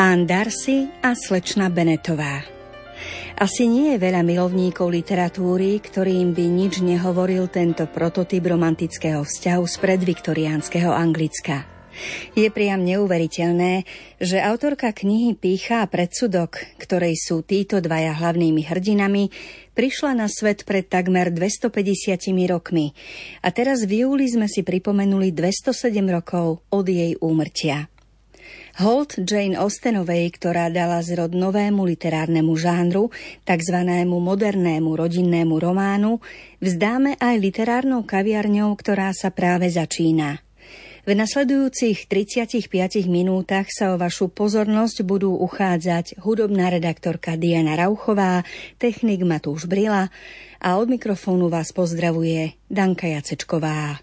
Pán Darcy a slečna Bennettová. Asi nie je veľa milovníkov literatúry, ktorým by nič nehovoril tento prototyp romantického vzťahu z predviktoriánskeho Anglicka. Je priam neuveriteľné, že autorka knihy Pýcha a predsudok, ktorej sú títo dvaja hlavnými hrdinami, prišla na svet pred takmer 250 rokmi a teraz v júli sme si pripomenuli 207 rokov od jej úmrtia. Hold Jane Austenovej, ktorá dala zrod novému literárnemu žánru, takzvanému modernému rodinnému románu, vzdáme aj literárnou kaviarňou, ktorá sa práve začína. V nasledujúcich 35 minútach sa o vašu pozornosť budú uchádzať hudobná redaktorka Diana Rauchová, technik Matúš Brila a od mikrofónu vás pozdravuje Danka Jacečková.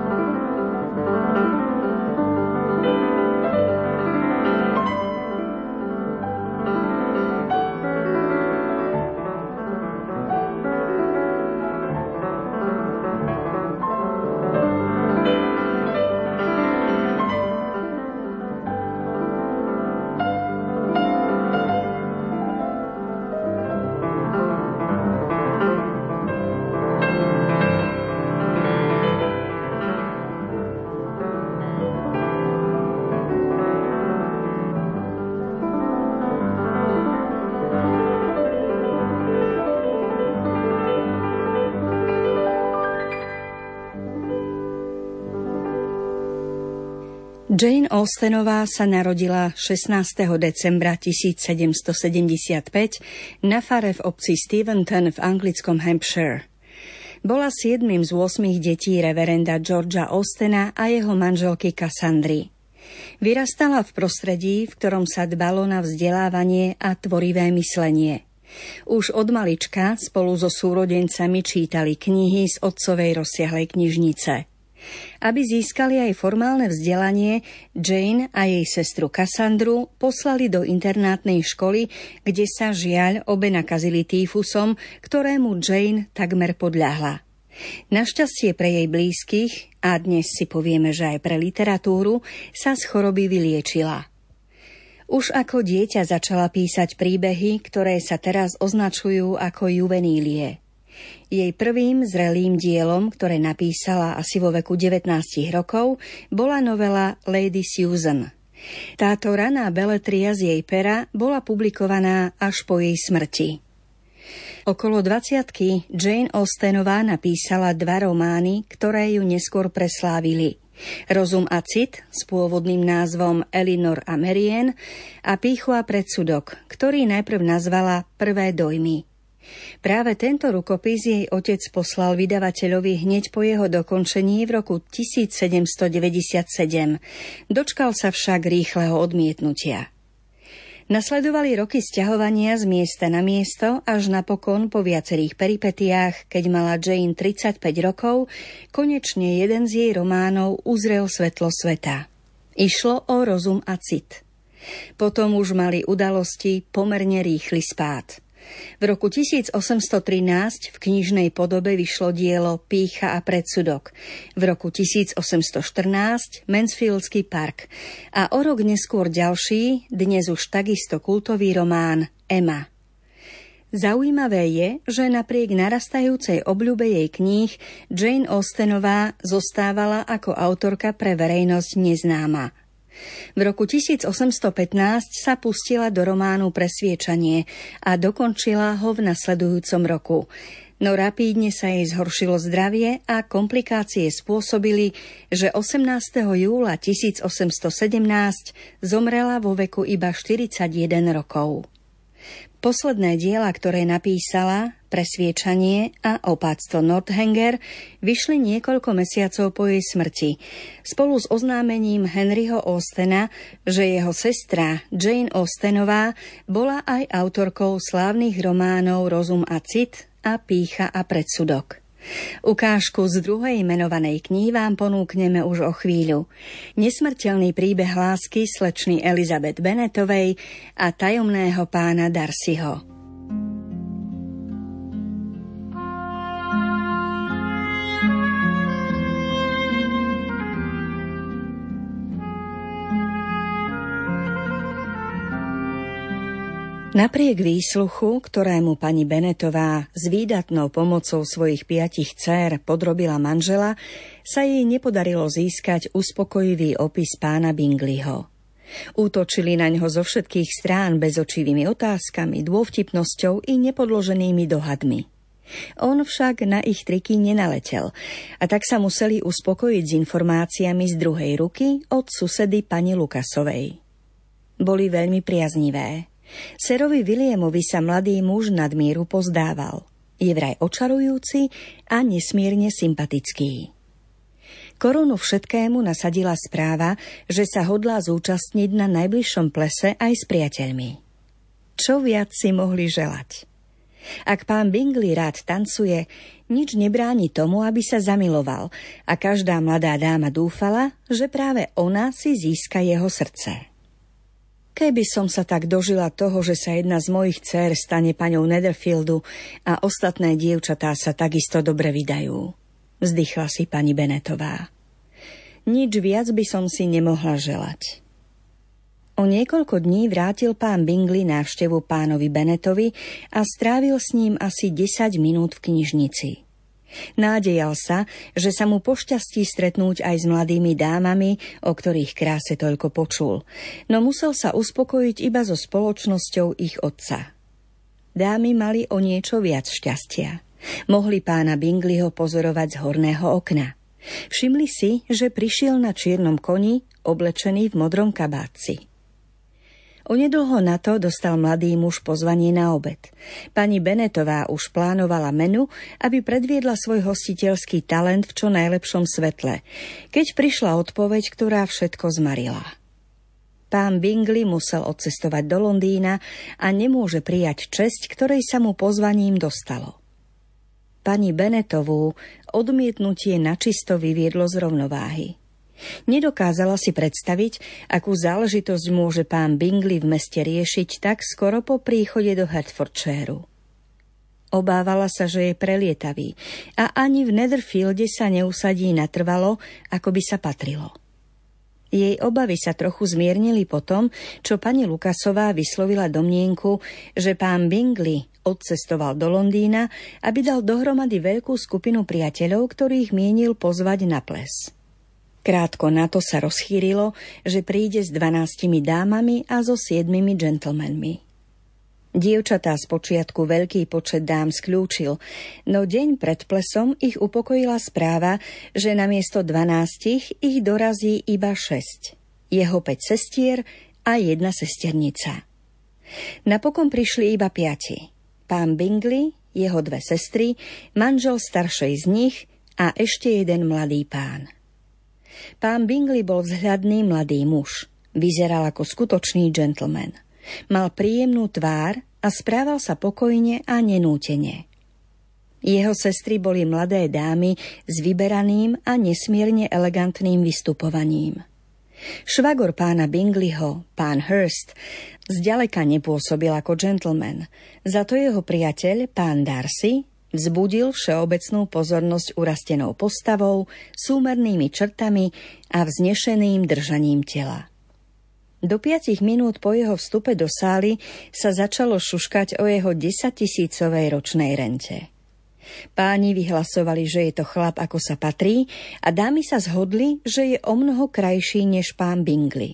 Jane Austenová sa narodila 16. decembra 1775 na fare v obci Steventon v anglickom Hampshire. Bola 7. z 8 detí reverenda Georgea Austena a jeho manželky Cassandry. Vyrastala v prostredí, v ktorom sa dbalo na vzdelávanie a tvorivé myslenie. Už od malička spolu so súrodencami čítali knihy z otcovej rozsiahlej knižnice. Aby získali aj formálne vzdelanie, Jane a jej sestru Cassandru poslali do internátnej školy, kde sa žiaľ obe nakazili týfusom, ktorému Jane takmer podľahla. Našťastie pre jej blízkych, a dnes si povieme, že aj pre literatúru, sa z choroby vyliečila. Už ako dieťa začala písať príbehy, ktoré sa teraz označujú ako juvenílie. Jej prvým zrelým dielom, ktoré napísala asi vo veku 19 rokov, bola novela Lady Susan. Táto raná beletria z jej pera bola publikovaná až po jej smrti. Okolo 20-ky Jane Austenová napísala 2 romány, ktoré ju neskôr preslávili. Rozum a cit s pôvodným názvom Elinor a Marianne a Pýchu a predsudok, ktorý najprv nazvala Prvé dojmy. Práve tento rukopis jej otec poslal vydavateľovi hneď po jeho dokončení v roku 1797. Dočkal sa však rýchleho odmietnutia. Nasledovali roky sťahovania z miesta na miesto, až napokon po viacerých peripetiách, keď mala Jane 35 rokov, konečne jeden z jej románov uzrel svetlo sveta. Išlo o Rozum a cit. Potom už mali udalosti pomerne rýchly spád. V roku 1813 v knižnej podobe vyšlo dielo Pýcha a predsudok, v roku 1814 Mansfieldský park a o rok neskôr ďalší, dnes už takisto kultový román Emma. Zaujímavé je, že napriek narastajúcej obľúbe jej kníh Jane Austenová zostávala ako autorka pre verejnosť neznáma. V roku 1815 sa pustila do románu Presviečanie a dokončila ho v nasledujúcom roku. No rapídne sa jej zhoršilo zdravie a komplikácie spôsobili, že 18. júla 1817 zomrela vo veku iba 41 rokov. Posledné diela, ktoré napísala, Presviečanie a Opáctvo Northanger, vyšli niekoľko mesiacov po jej smrti, spolu s oznámením Henryho Austena, že jeho sestra Jane Austenová bola aj autorkou slávnych románov Rozum a cit a Pýcha a predsudok. Ukážku z druhej menovanej knihy vám ponúkneme už o chvíľu. Nesmrteľný príbeh lásky slečny Elizabeth Bennettovej a tajomného pána Darcyho. Napriek výsluchu, ktorému pani Bennettová s výdatnou pomocou svojich 5 dcér podrobila manžela, sa jej nepodarilo získať uspokojivý opis pána Bingleyho. Útočili na ňo zo všetkých strán bezočivými otázkami, dôvtipnosťou i nepodloženými dohadmi. On však na ich triky nenaletel a tak sa museli uspokojiť s informáciami z druhej ruky od susedy pani Lucasovej. Boli veľmi priaznivé. Serovi Williamovi sa mladý muž nadmieru pozdával. Je vraj očarujúci a nesmierne sympatický. Korunu všetkému nasadila správa, že sa hodlá zúčastniť na najbližšom plese aj s priateľmi. Čo viac si mohli želať? Ak pán Bingley rád tancuje, nič nebráni tomu, aby sa zamiloval a každá mladá dáma dúfala, že práve ona si získa jeho srdce. Keby som sa tak dožila toho, že sa jedna z mojich dcér stane paňou Netherfieldu a ostatné dievčatá sa takisto dobre vydajú, vzdychla si pani Bennettová. Nič viac by som si nemohla želať. O niekoľko dní vrátil pán Bingley návštevu pánovi Bennettovi a strávil s ním asi 10 minút v knižnici. Nádejal sa, že sa mu pošťastí stretnúť aj s mladými dámami, o ktorých kráse toľko počul, no musel sa uspokojiť iba so spoločnosťou ich otca. Dámy mali o niečo viac šťastia. Mohli pána Bingleyho pozorovať z horného okna. Všimli si, že prišiel na čiernom koni, oblečený v modrom kabátci. Onedlho na to dostal mladý muž pozvanie na obed. Pani Bennettová už plánovala menu, aby predviedla svoj hostiteľský talent v čo najlepšom svetle, keď prišla odpoveď, ktorá všetko zmarila. Pán Bingley musel odcestovať do Londýna a nemôže prijať česť, ktorej sa mu pozvaním dostalo. Pani Bennettovú odmietnutie načisto vyviedlo z rovnováhy. Nedokázala si predstaviť, akú záležitosť môže pán Bingley v meste riešiť tak skoro po príchode do Hertfordshireu. Obávala sa, že je prelietavý a ani v Netherfielde sa neusadí natrvalo, ako by sa patrilo. Jej obavy sa trochu zmiernili po tom, čo pani Lucasová vyslovila domnienku, že pán Bingley odcestoval do Londýna, aby dal dohromady veľkú skupinu priateľov, ktorých mienil pozvať na ples. Krátko na to sa rozchýrilo, že príde s 12 dámami a so 7 gentlemanmi. Dievčatá spočiatku veľký počet dám skľúčil, no deň pred plesom ich upokojila správa, že namiesto 12 ich dorazí iba 6, jeho 5 sestier a 1 sesternica. Napokon prišli iba 5. Pán Bingley, jeho 2 sestry, manžel staršej z nich a ešte jeden mladý pán. Pán Bingley bol vzhľadný mladý muž. Vyzeral ako skutočný gentleman. Mal príjemnú tvár a správal sa pokojne a nenútene. Jeho sestry boli mladé dámy s vyberaným a nesmierne elegantným vystupovaním. Švagor pána Bingleyho, pán Hurst, zďaleka nepôsobil ako gentleman. Za to jeho priateľ, pán Darcy, vzbudil všeobecnú pozornosť urastenou postavou, súmernými črtami a vznešeným držaním tela. Do 5 minút po jeho vstupe do sály sa začalo šuškať o jeho 10-tisícovej ročnej rente. Páni vyhlasovali, že je to chlap, ako sa patrí, a dámy sa zhodli, že je omnoho krajší než pán Bingley.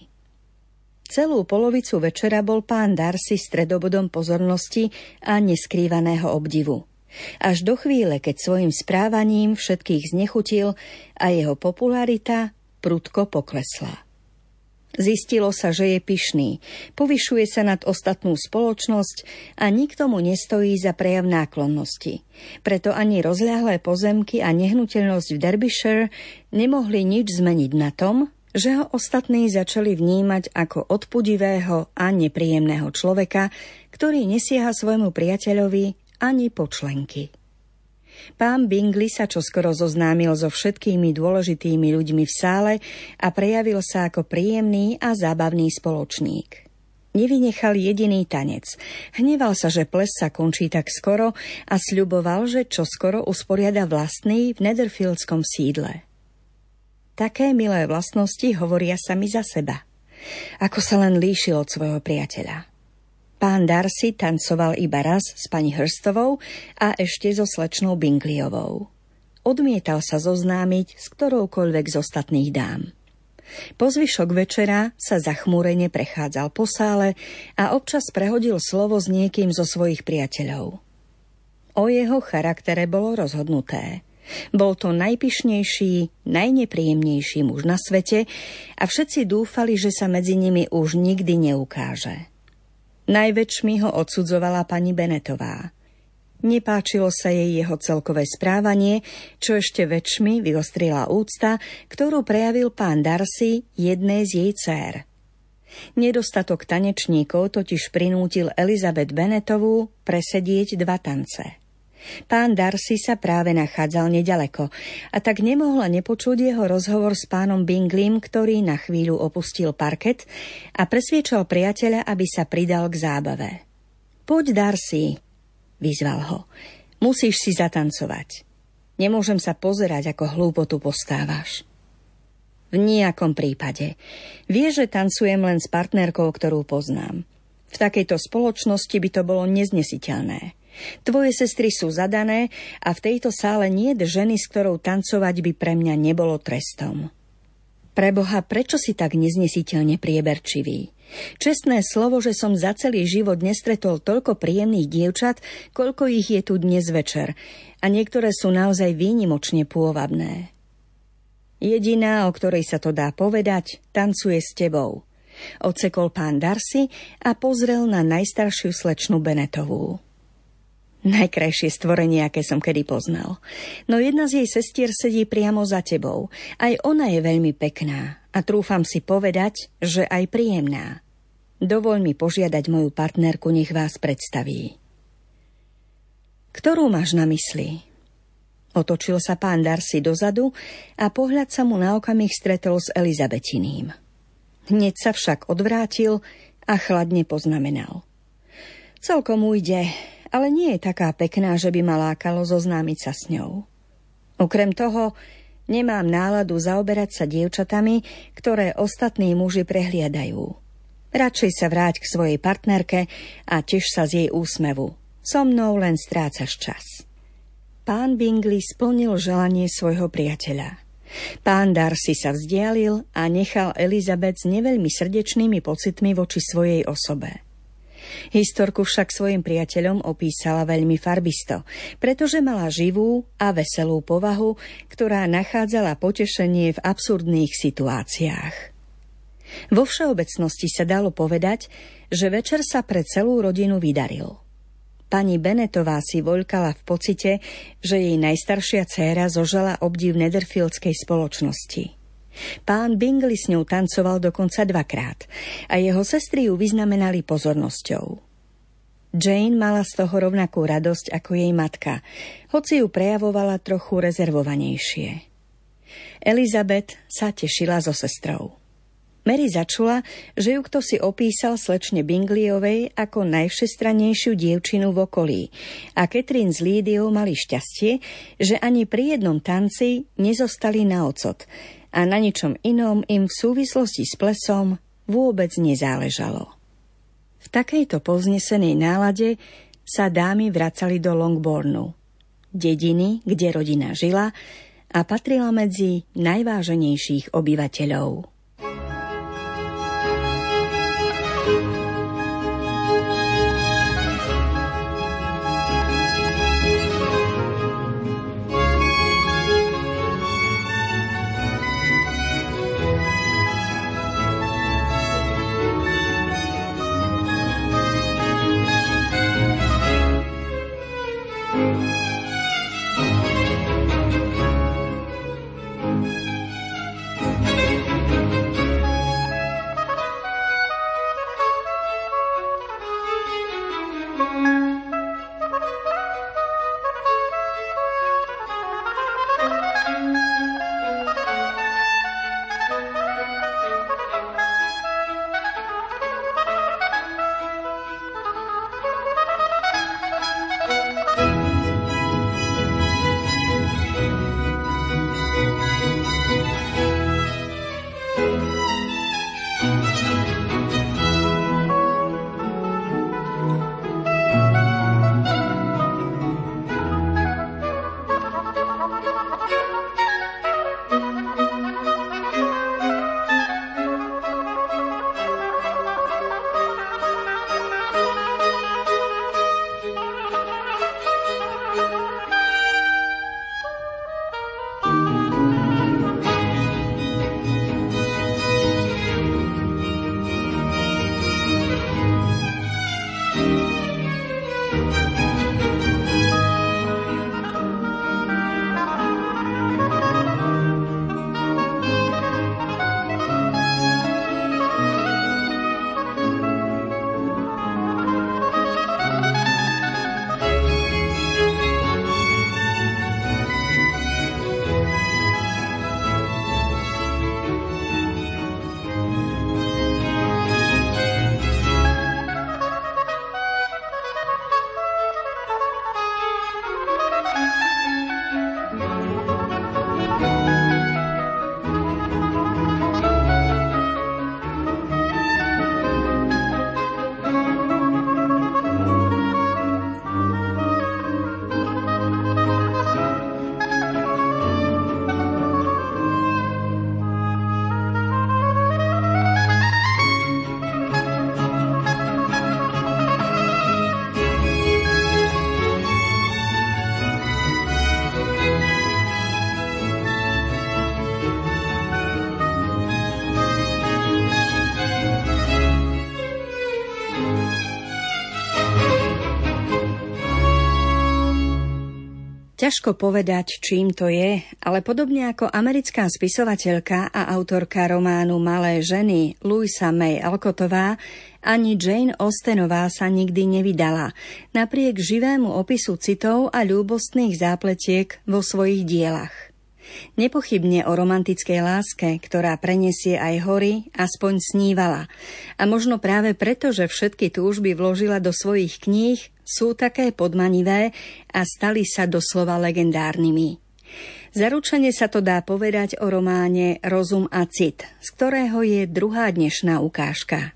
Celú polovicu večera bol pán Darcy stredobodom pozornosti a neskrývaného obdivu. Až do chvíle, keď svojim správaním všetkých znechutil a jeho popularita prudko poklesla. Zistilo sa, že je pyšný, povyšuje sa nad ostatnú spoločnosť a nikto mu nestojí za prejav náklonnosti. Preto ani rozľahlé pozemky a nehnuteľnosť v Derbyshire nemohli nič zmeniť na tom, že ho ostatní začali vnímať ako odpudivého a nepríjemného človeka, ktorý nesieha svojmu priateľovi ani počlenky. Pán Bingley sa čoskoro zoznámil so všetkými dôležitými ľuďmi v sále a prejavil sa ako príjemný a zábavný spoločník. Nevynechal jediný tanec. Hneval sa, že ples sa končí tak skoro a sľuboval, že čoskoro usporiada vlastný v Netherfieldskom sídle. Také milé vlastnosti hovoria sami za seba. Ako sa len líšil od svojho priateľa. Pán Darcy tancoval iba raz s pani Hurstovou a ešte so slečnou Bingleyovou. Odmietal sa zoznámiť s ktoroukoľvek z ostatných dám. Po zvyšok večera sa zachmúrene prechádzal po sále a občas prehodil slovo s niekým zo svojich priateľov. O jeho charaktere bolo rozhodnuté. Bol to najpyšnejší, najnepríjemnejší muž na svete a všetci dúfali, že sa medzi nimi už nikdy neukáže. Najväčšmi ho odsudzovala pani Bennetová. Nepáčilo sa jej jeho celkové správanie, čo ešte väčšmi vyostrila úcta, ktorú prejavil pán Darcy jednej z jej dcér. Nedostatok tanečníkov totiž prinútil Elizabeth Bennetovú presedieť 2 tance. Pán Darcy sa práve nachádzal nedaleko a tak nemohla nepočuť jeho rozhovor s pánom Bingleym, ktorý na chvíľu opustil parket a presviečal priateľa, aby sa pridal k zábave. Poď, Darcy, vyzval ho. Musíš si zatancovať. Nemôžem sa pozerať, ako hlúpo tu postávaš. V nijakom prípade. Vieš, že tancujem len s partnerkou, ktorú poznám. V takejto spoločnosti by to bolo neznesiteľné. Tvoje sestry sú zadané a v tejto sále nie je ženy, s ktorou tancovať by pre mňa nebolo trestom. Preboha, prečo si tak neznesiteľne prieberčivý? Čestné slovo, že som za celý život nestretol toľko príjemných dievčat, koľko ich je tu dnes večer, a niektoré sú naozaj výnimočne pôvabné. Jediná, o ktorej sa to dá povedať, tancuje s tebou, odsekol pán Darcy a pozrel na najstaršiu slečnu Bennettovú. Najkrajšie stvorenie, aké som kedy poznal. No jedna z jej sestier sedí priamo za tebou. Aj ona je veľmi pekná a trúfam si povedať, že aj príjemná. Dovoľ mi požiadať moju partnerku, nech vás predstaví. Ktorú máš na mysli? Otočil sa pán Darcy dozadu a pohľad sa mu na okamih stretol s Elizabetiným. Hneď sa však odvrátil a chladne poznamenal. Celkom ujde, ale nie je taká pekná, že by ma lákalo zoznámiť sa s ňou. Okrem toho, nemám náladu zaoberať sa dievčatami, ktoré ostatní muži prehliadajú. Radšej sa vráť k svojej partnerke a teš sa z jej úsmevu. So mnou len strácaš čas. Pán Bingley splnil želanie svojho priateľa. Pán Darcy sa vzdialil a nechal Elizabeth s neveľmi srdečnými pocitmi voči svojej osobe. Historku však svojim priateľom opísala veľmi farbisto, pretože mala živú a veselú povahu, ktorá nachádzala potešenie v absurdných situáciách. Vo všeobecnosti sa dalo povedať, že večer sa pre celú rodinu vydaril. Pani Bennettová si voľkala v pocite, že jej najstaršia dcéra zožala obdiv netherfieldskej spoločnosti. Pán Bingley s ňou tancoval dokonca 2-krát a jeho sestry ju vyznamenali pozornosťou. Jane mala z toho rovnakú radosť ako jej matka, hoci ju prejavovala trochu rezervovanejšie. Elizabeth sa tešila so sestrou. Mary začula, že ju kto si opísal slečne Bingleyovej ako najvšestrannejšiu dievčinu v okolí a Catherine s Lídiou mali šťastie, že ani pri jednom tanci nezostali na ocot a na ničom inom im v súvislosti s plesom vôbec nezáležalo. V takejto povznesenej nálade sa dámy vracali do Longbournu, dediny, kde rodina žila a patrila medzi najváženejších obyvateľov. Ťažko povedať, čím to je, ale podobne ako americká spisovateľka a autorka románu Malé ženy Louisa May Alcottová, ani Jane Austenová sa nikdy nevydala, napriek živému opisu citov a ľúbostných zápletiek vo svojich dielach. Nepochybne o romantickej láske, ktorá prenesie aj hory, aspoň snívala. A možno práve preto, že všetky túžby vložila do svojich kníh, sú také podmanivé a stali sa doslova legendárnymi. Zaručene sa to dá povedať o románe Rozum a cit, z ktorého je druhá dnešná ukážka.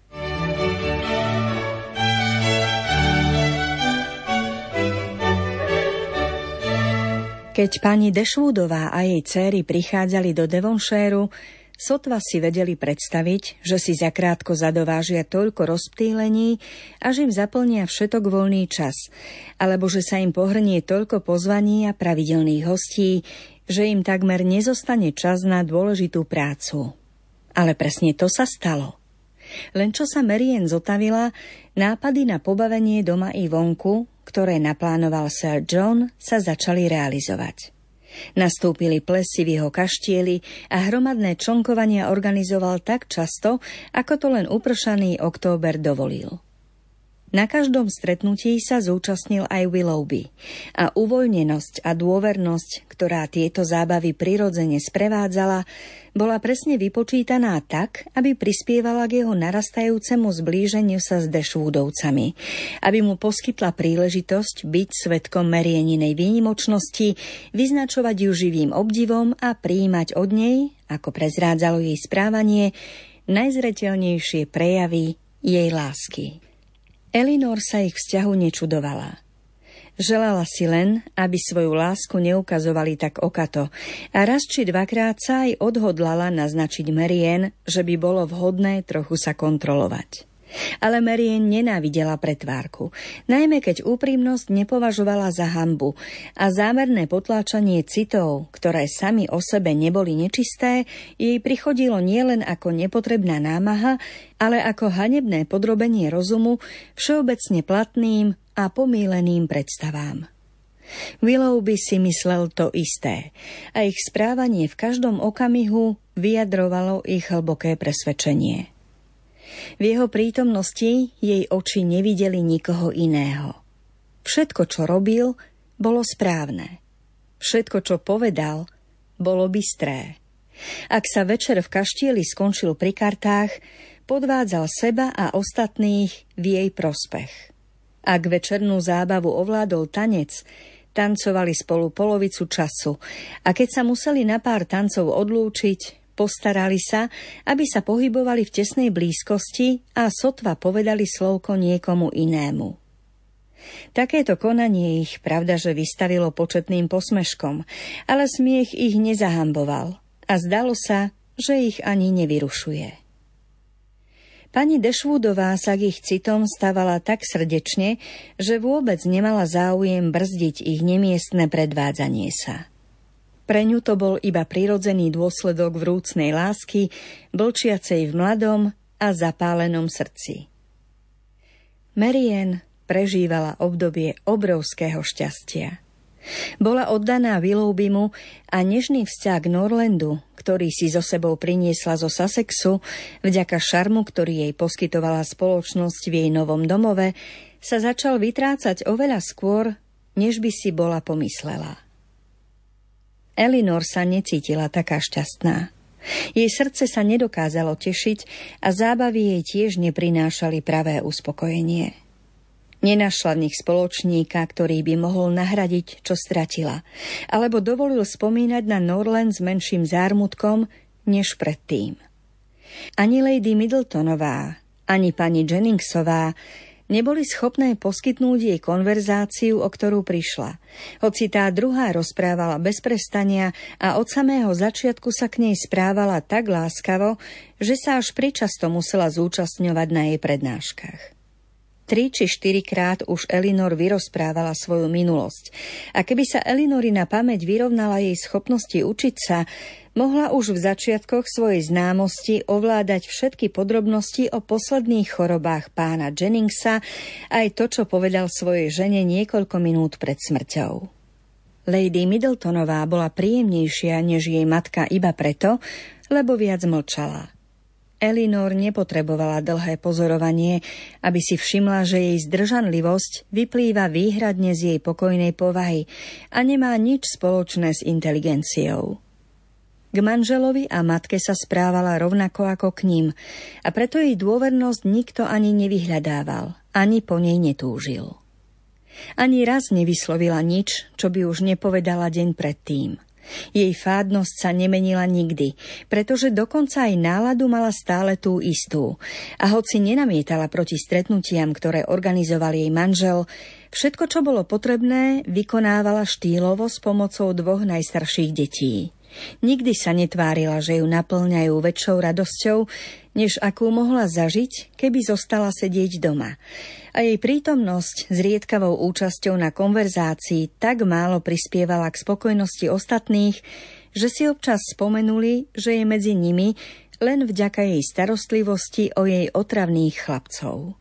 Keď pani Dashwoodová a jej dcéry prichádzali do Devonshireu, sotva si vedeli predstaviť, že si zakrátko zadovážia toľko rozptýlení, až im zaplnia všetok voľný čas, alebo že sa im pohrnie toľko pozvaní a pravidelných hostí, že im takmer nezostane čas na dôležitú prácu. Ale presne to sa stalo. Len čo sa Marianne zotavila, nápady na pobavenie doma i vonku, ktoré naplánoval Sir John, sa začali realizovať. Nastúpili plesy v jeho kaštieli a hromadné člnkovania organizoval tak často, ako to len upršaný október dovolil. Na každom stretnutí sa zúčastnil aj Willoughby a uvoľnenosť a dôvernosť, ktorá tieto zábavy prirodzene sprevádzala, bola presne vypočítaná tak, aby prispievala k jeho narastajúcemu zblíženiu sa s Dashwoodovcami, aby mu poskytla príležitosť byť svedkom Marianinej výnimočnosti, vyznačovať ju živým obdivom a prijímať od nej, ako prezrádzalo jej správanie, najzreteľnejšie prejavy jej lásky. Elinor sa ich vzťahu nečudovala. Želala si len, aby svoju lásku neukazovali tak okato a raz či dvakrát sa aj odhodlala naznačiť Marianne, že by bolo vhodné trochu sa kontrolovať. Ale Marianne nenávidela pretvárku, najmä keď úprimnosť nepovažovala za hanbu a zámerné potláčanie citov, ktoré sami o sebe neboli nečisté, jej prichodilo nielen ako nepotrebná námaha, ale ako hanebné podrobenie rozumu všeobecne platným a pomýleným predstavám. Willoughby si myslel to isté a ich správanie v každom okamihu vyjadrovalo ich hlboké presvedčenie. V jeho prítomnosti jej oči nevideli nikoho iného. Všetko, čo robil, bolo správne. Všetko, čo povedal, bolo bystré. Ak sa večer v kaštieli skončil pri kartách, podvádzal seba a ostatných v jej prospech. Ak večernú zábavu ovládol tanec, tancovali spolu polovicu času a keď sa museli na pár tancov odlúčiť, postarali sa, aby sa pohybovali v tesnej blízkosti a sotva povedali slovko niekomu inému. Takéto konanie ich, pravdaže, vystavilo početným posmeškom, ale smiech ich nezahamboval a zdalo sa, že ich ani nevyrušuje. Pani Dashwoodová sa k ich citom stávala tak srdečne, že vôbec nemala záujem brzdiť ich nemiestne predvádzanie sa. Pre ňu to bol iba prirodzený dôsledok vrúcnej lásky, blčiacej v mladom a zapálenom srdci. Marianne prežívala obdobie obrovského šťastia. Bola oddaná Willoughbymu a nežný vzťah k Norlandu, ktorý si so sebou priniesla zo Sussexu, vďaka šarmu, ktorý jej poskytovala spoločnosť v jej novom domove, sa začal vytrácať oveľa skôr, než by si bola pomyslela. Elinor sa necítila taká šťastná. Jej srdce sa nedokázalo tešiť a zábavy jej tiež neprinášali pravé uspokojenie. Nenašla v nich spoločníka, ktorý by mohol nahradiť, čo stratila, alebo dovolil spomínať na Norland s menším zármutkom, než predtým. Ani Lady Middletonová, ani pani Jenningsová neboli schopné poskytnúť jej konverzáciu, o ktorú prišla, hoci tá druhá rozprávala bez prestania a od samého začiatku sa k nej správala tak láskavo, že sa až pričasto musela zúčastňovať na jej prednáškach. 3 či 4 krát už Elinor vyrozprávala svoju minulosť a keby sa Elinorina pamäť vyrovnala jej schopnosti učiť sa, mohla už v začiatkoch svojej známosti ovládať všetky podrobnosti o posledných chorobách pána Jenningsa, aj to, čo povedal svojej žene niekoľko minút pred smrťou. Lady Middletonová bola príjemnejšia než jej matka iba preto, lebo viac mlčala. Elinor nepotrebovala dlhé pozorovanie, aby si všimla, že jej zdržanlivosť vyplýva výhradne z jej pokojnej povahy a nemá nič spoločné s inteligenciou. K manželovi a matke sa správala rovnako ako k ním a preto jej dôvernosť nikto ani nevyhľadával, ani po nej netúžil. Ani raz nevyslovila nič, čo by už nepovedala deň predtým. Jej fádnosť sa nemenila nikdy, pretože dokonca aj náladu mala stále tú istú. A hoci nenamietala proti stretnutiam, ktoré organizoval jej manžel, všetko, čo bolo potrebné, vykonávala štýlovo s pomocou 2 najstarších detí. Nikdy sa netvárila, že ju naplňajú väčšou radosťou, než akú mohla zažiť, keby zostala sedieť doma. A jej prítomnosť s riedkavou účasťou na konverzácii tak málo prispievala k spokojnosti ostatných, že si občas spomenuli, že je medzi nimi len vďaka jej starostlivosti o jej otravných chlapcov.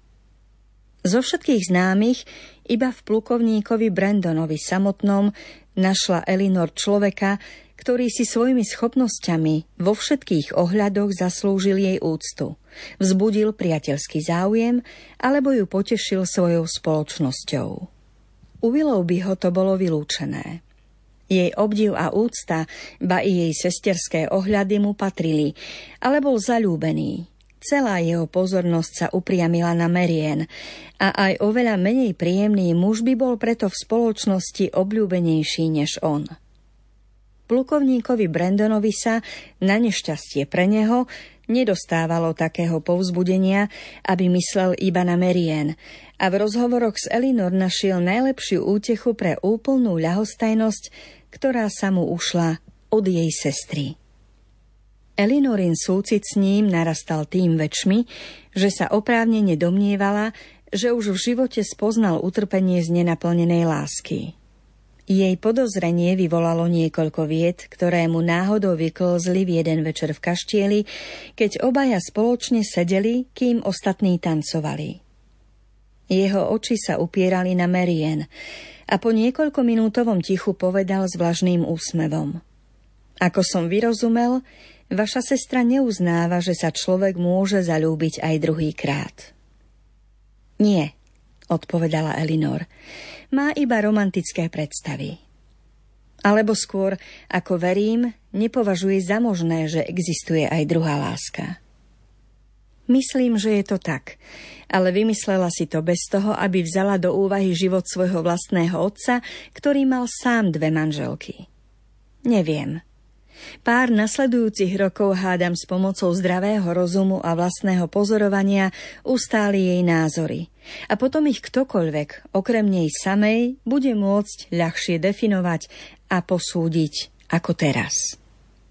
Zo všetkých známych iba v plukovníkovi Brandonovi samotnom našla Elinor človeka, ktorý si svojimi schopnosťami vo všetkých ohľadoch zaslúžil jej úctu, vzbudil priateľský záujem alebo ju potešil svojou spoločnosťou. U Willoughbyho to bolo vylúčené. Jej obdiv a úcta, ba i jej sesterské ohľady mu patrili, ale bol zaľúbený. Celá jeho pozornosť sa upriamila na Marianne a aj oveľa menej príjemný muž by bol preto v spoločnosti obľúbenejší než on. Plukovníkovi Brandonovi sa, na nešťastie pre neho, nedostávalo takého povzbudenia, aby myslel iba na Marianne a v rozhovoroch s Elinor našiel najlepšiu útechu pre úplnú ľahostajnosť, ktorá sa mu ušla od jej sestry. Elinorin súcit s ním narastal tým väčšmi, že sa oprávnene domnievala, že už v živote spoznal utrpenie z nenaplnenej lásky. Jej podozrenie vyvolalo niekoľko vied, ktoré mu náhodou vyklzli v jeden večer v kaštieli, keď obaja spoločne sedeli, kým ostatní tancovali. Jeho oči sa upierali na Marianne a po niekoľkominútovom tichu povedal s vlažným úsmevom: Ako som vyrozumel, vaša sestra neuznáva, že sa človek môže zaľúbiť aj druhýkrát. Nie, odpovedala Elinor. Má iba romantické predstavy. Alebo skôr, ako verím, nepovažuje za možné, že existuje aj druhá láska. Myslím, že je to tak, ale vymyslela si to bez toho, aby vzala do úvahy život svojho vlastného otca, ktorý mal sám 2 manželky. Neviem. Pár nasledujúcich rokov hádam s pomocou zdravého rozumu a vlastného pozorovania ustáli jej názory. A potom ich ktokoľvek, okrem nej samej, bude môcť ľahšie definovať a posúdiť ako teraz.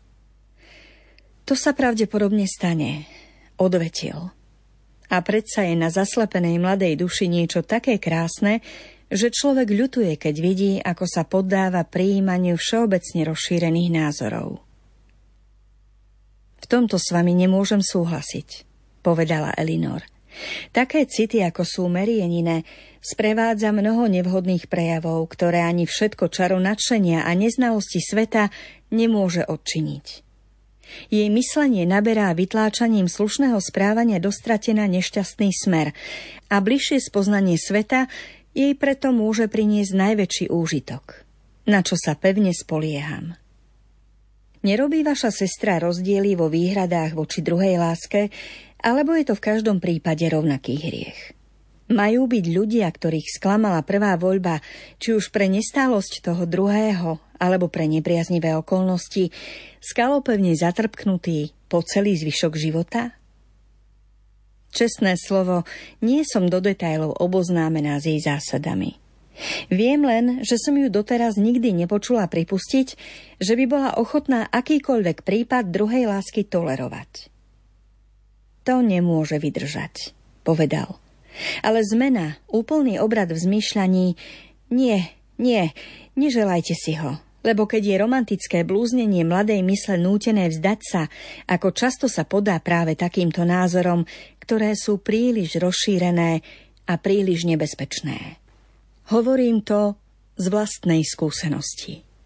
To sa pravdepodobne stane, odvetil. A predsa je na zaslepenej mladej duši niečo také krásne, že človek ľutuje, keď vidí, ako sa poddáva prijímaniu všeobecne rozšírených názorov. V tomto s vami nemôžem súhlasiť, povedala Elinor. Také city, ako sú Mariannine, sprevádza mnoho nevhodných prejavov, ktoré ani všetko čaro nadšenia a neznalosti sveta nemôže odčiniť. Jej myslenie naberá vytláčaním slušného správania dostratená nešťastný smer a bližšie spoznanie sveta jej preto môže priniesť najväčší úžitok, na čo sa pevne spolieham. Nerobí vaša sestra rozdiely vo výhradách voči druhej láske, alebo je to v každom prípade rovnaký hriech? Majú byť ľudia, ktorých sklamala prvá voľba, či už pre nestálosť toho druhého, alebo pre nepriaznivé okolnosti, skalopevne zatrpknutí po celý zvyšok života? Čestné slovo, nie som do detailov oboznámená s jej zásadami. Viem len, že som ju doteraz nikdy nepočula pripustiť, že by bola ochotná akýkoľvek prípad druhej lásky tolerovať. To nemôže vydržať, povedal. Ale zmena, úplný obrad v zmýšľaní, neželajte si ho. Lebo keď je romantické blúznenie mladej mysle nútené vzdať sa, ako často sa podá práve takýmto názorom, ktoré sú príliš rozšírené a príliš nebezpečné. Hovorím to z vlastnej skúsenosti.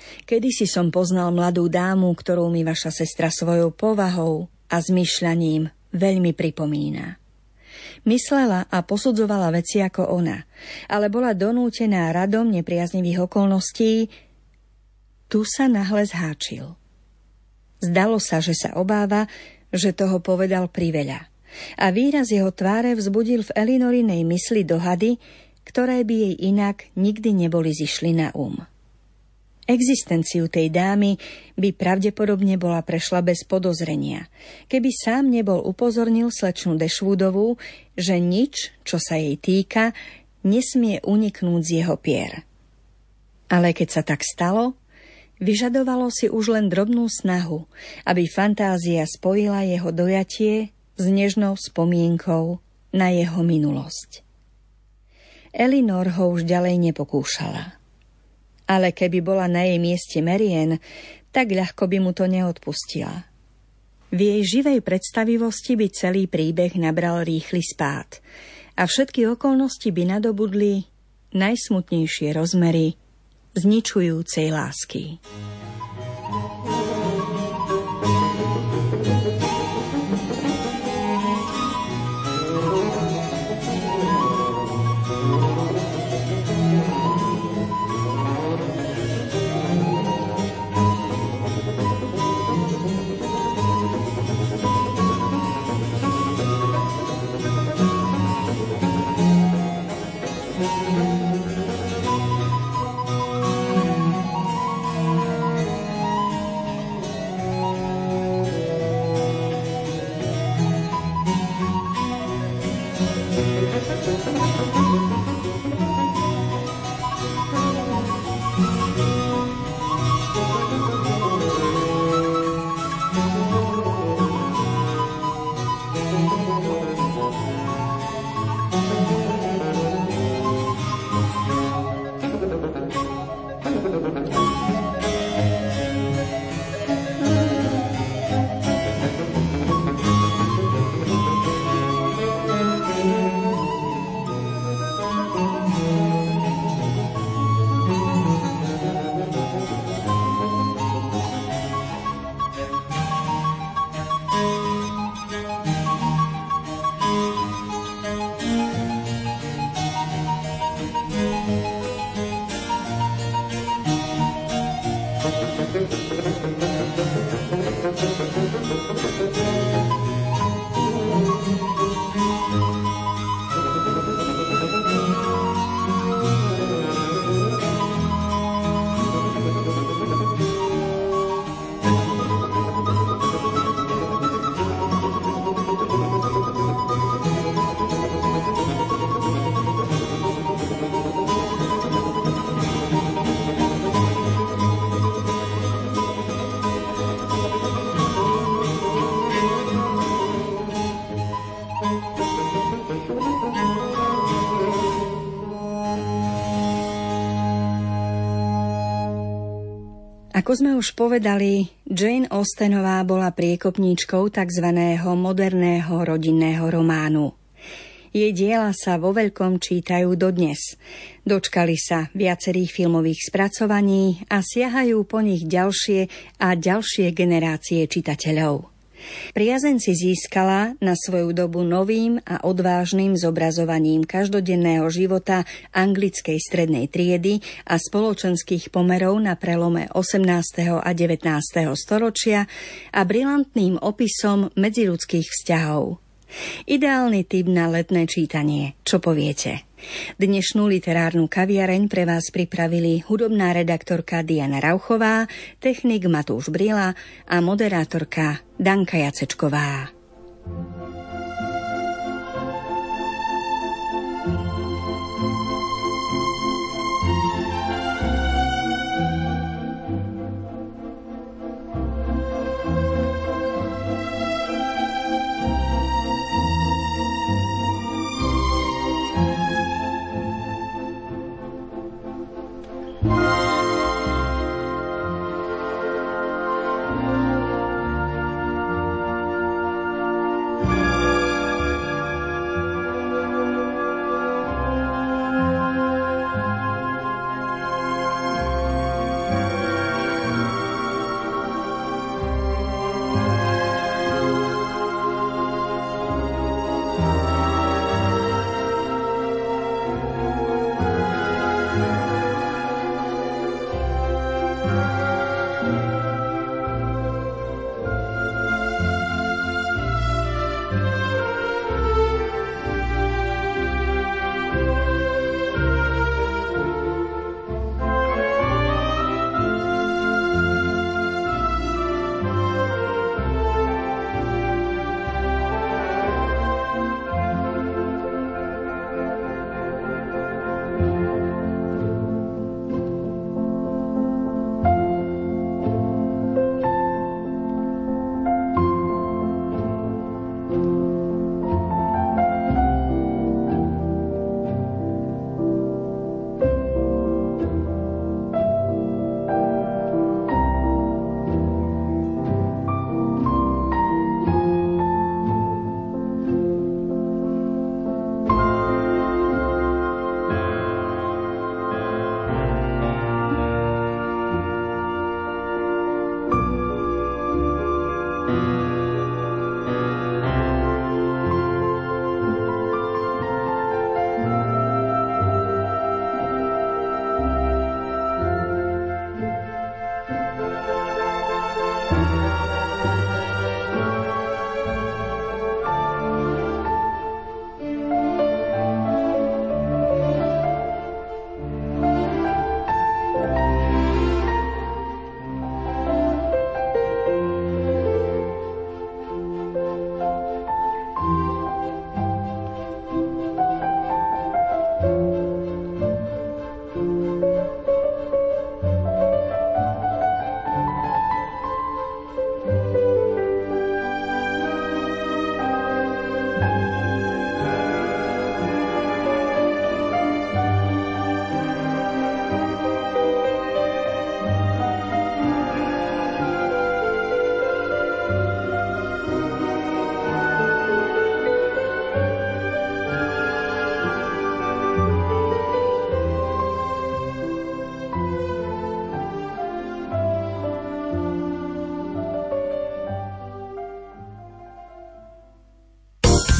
Kedysi som poznal mladú dámu, ktorú mi vaša sestra svojou povahou a zmyšľaním veľmi pripomína. Myslela a posudzovala veci ako ona, ale bola donútená radom nepriaznivých okolností. Tu sa nahle zháčil. Zdalo sa, že sa obáva, že toho povedal priveľa. A výraz jeho tváre vzbudil v Elinorinej mysli dohady, ktoré by jej inak nikdy neboli zišli na Existenciu tej dámy by pravdepodobne bola prešla bez podozrenia, keby sám nebol upozornil slečnu Dashwoodovú, že nič, čo sa jej týka, nesmie uniknúť z jeho pier. Ale keď sa tak stalo, vyžadovalo si už len drobnú snahu, aby fantázia spojila jeho dojatie s nežnou spomienkou na jeho minulosť. Elinor ho už ďalej nepokúšala. Ale keby bola na jej mieste Marianne, tak ľahko by mu to neodpustila. V jej živej predstavivosti by celý príbeh nabral rýchly spád a všetky okolnosti by nadobudli najsmutnejšie rozmery zničujúcej lásky. Ako sme už povedali, Jane Austenová bola priekopníčkou tzv. Moderného rodinného románu. Jej diela sa vo veľkom čítajú dodnes. Dočkali sa viacerých filmových spracovaní a siahajú po nich ďalšie a ďalšie generácie čitateľov. Priazeň si získala na svoju dobu novým a odvážnym zobrazovaním každodenného života anglickej strednej triedy a spoločenských pomerov na prelome 18. a 19. storočia a brilantným opisom medziľudských vzťahov. Ideálny typ na letné čítanie, čo poviete? Dnešnú literárnu kaviareň pre vás pripravili hudobná redaktorka Diana Rauchová, technik Matúš Brila a moderátorka Danka Jacečková.